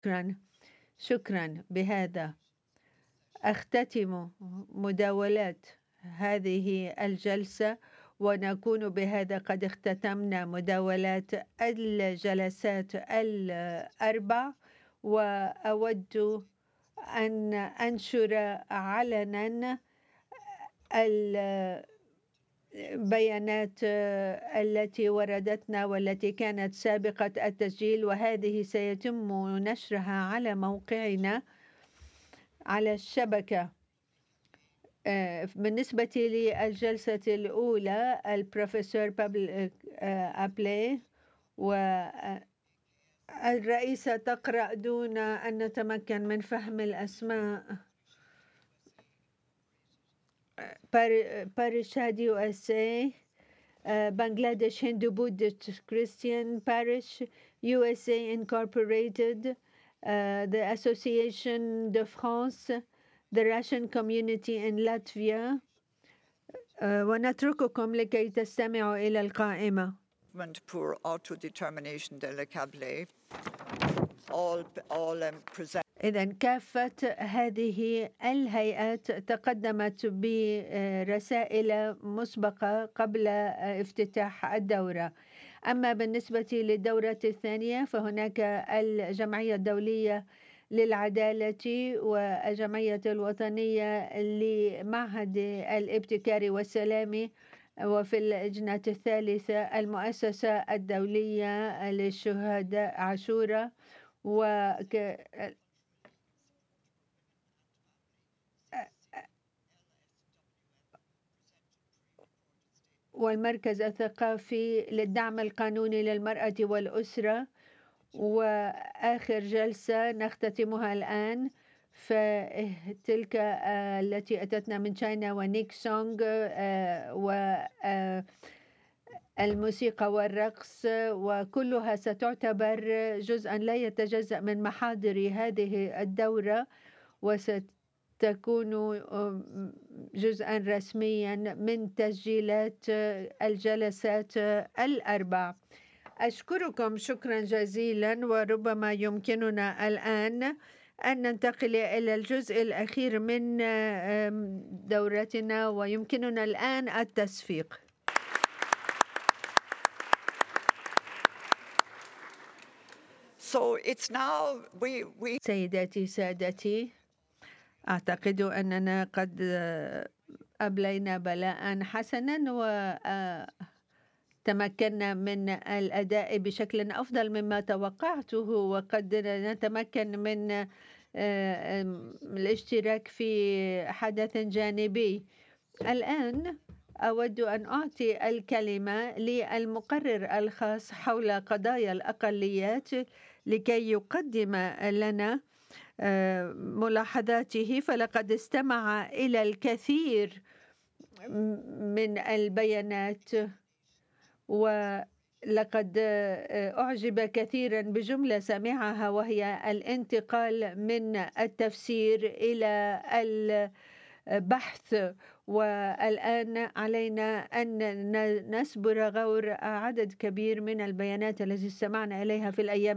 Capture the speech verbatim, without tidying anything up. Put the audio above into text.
شكرا شكرا. بهذا أختتم مداولات هذه الجلسة، ونكون بهذا قد اختتمنا مداولات الجلسات الأربع. وأود أن أنشر علنا البيانات التي وردتنا والتي كانت سابقة التسجيل، وهذه سيتم نشرها على موقعنا على الشبكة. بالنسبة للجلسة الأولى البروفيسور بابل أبلي والرئيسة تقرأ دون أن نتمكن من فهم الأسماء. باريشاد يو اس اي، بنغلاديش هندو بودست كريستيان باريش يو اس اي Incorporated, uh, the Association de France, the Russian community in Latvia. uh, ونترككم لكي تستمعوا إلى القائمة. pour autodetermination de la Câble. All, all um, present. إذن كافة هذه الهيئات تقدمت برسائل مسبقة قبل افتتاح الدورة. أما بالنسبة للدورة الثانية فهناك الجمعية الدولية للعدالة والجمعية الوطنية لمعهد الابتكار والسلام، وفي اللجنة الثالثة المؤسسة الدولية للشهداء عاشوراء، وك والمركز الثقافي للدعم القانوني للمرأة والأسرة. وآخر جلسة نختتمها الآن فتلك التي أتتنا من تشاينا ونيك سونغ والموسيقى والرقص، وكلها ستعتبر جزءا لا يتجزأ من محاضر هذه الدورة، وست تكون جزءا رسميا من تسجيلات الجلسات الأربع. أشكركم شكرا جزيلا، وربما يمكننا الآن أن ننتقل إلى الجزء الأخير من دورتنا، ويمكننا الآن التصفيق. So it's now we, we... سيداتي سادتي، أعتقد أننا قد أبلينا بلاء حسنا وتمكنا من الأداء بشكل أفضل مما توقعته، وقد نتمكن من الاشتراك في حدث جانبي. الآن أود أن أعطي الكلمة للمقرر الخاص حول قضايا الأقليات لكي يقدم لنا ملاحظاته، فلقد استمع إلى الكثير من البيانات ولقد أعجب كثيرا بجملة سمعها، وهي الانتقال من التفسير إلى البحث. والآن علينا أن نسبر غور عدد كبير من البيانات التي استمعنا إليها في الأيام